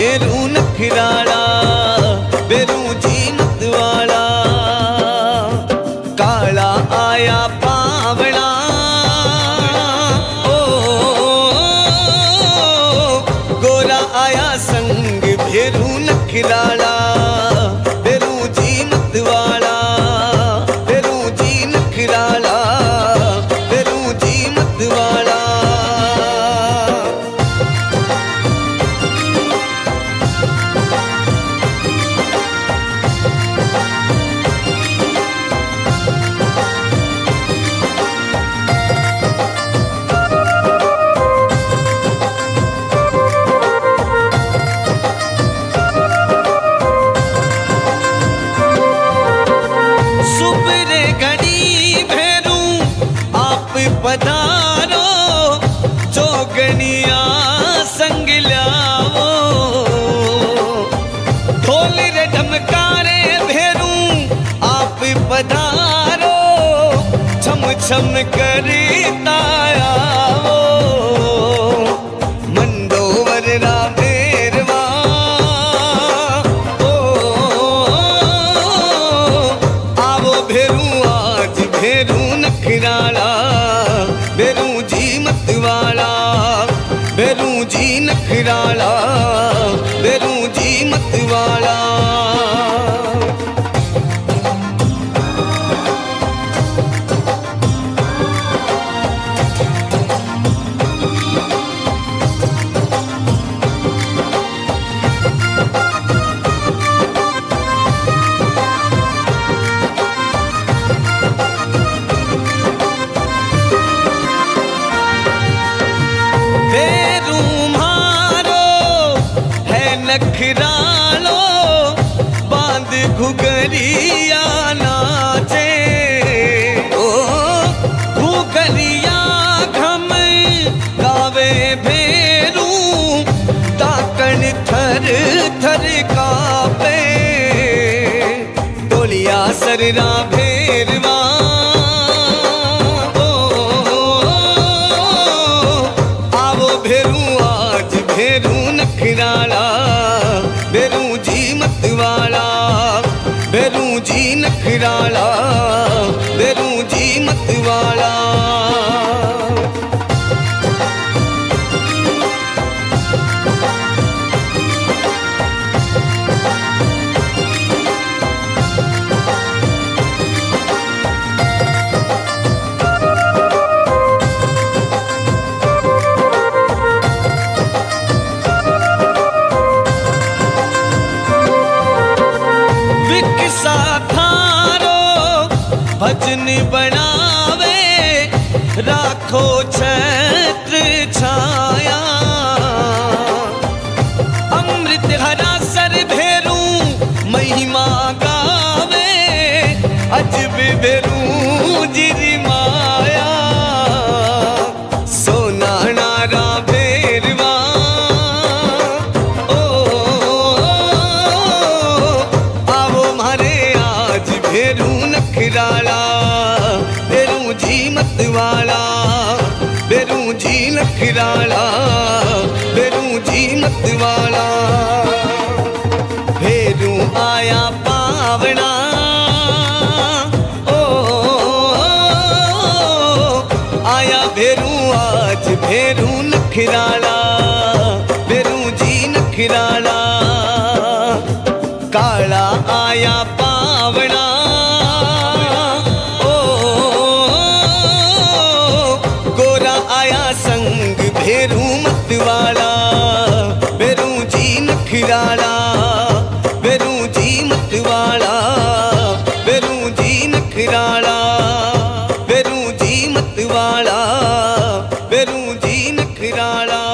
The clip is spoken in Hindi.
भेरू नखराला, भेरू जी मतवाला। काला आया पावड़ा, ओ गोरा आया संग भेरू नखराला, भेरू जी मतवाला, भेरू जी नखराला, भेरू जी मतवाला। सुबरे घड़ी भेरू आप पधारो, जोगनिया संग ल्यावो। ढोल रे ढमकारे भेरू आप पधारो, छम छम करता आओ। मंडोवर रा भेरवा, भेरू नखराला, भेरू जी मतवाला, भेरू जी नखराला, भेरू जी मतवाला। भेरू मारो है नखरालो, बांध घुघरिया नाचे। ओ घुघरिया घम गावे भेरू, ताकन थर थर कापे। डोलिया सररा भेरवा, भेरू नखराला, भेरू जी मतवाला, भेरू जी नखराला, भेरू जी मतवाला। विकसा थारो भजन बनावे, राखो छत्र छाया। अमृत हरा सर भेरू महिमा गावे, अजब भेरू जिरी माया। सोना नारा भेरवा, भेरू नखराला, भेरू जी मतवाला, भेरू जी नखराला, भेरू जी मतवाला। भेरू आया पावड़ा, ओ आया भेरू आज भेरू नखराला, भेरू जी नखराला। काला आया पावड़ा, संग भेरू मतवाला, भेरू जी नखराला, भेरू जी मतवाला, भेरू जी नखराला, भेरू जी मतवाला, भेरू जी नखराला।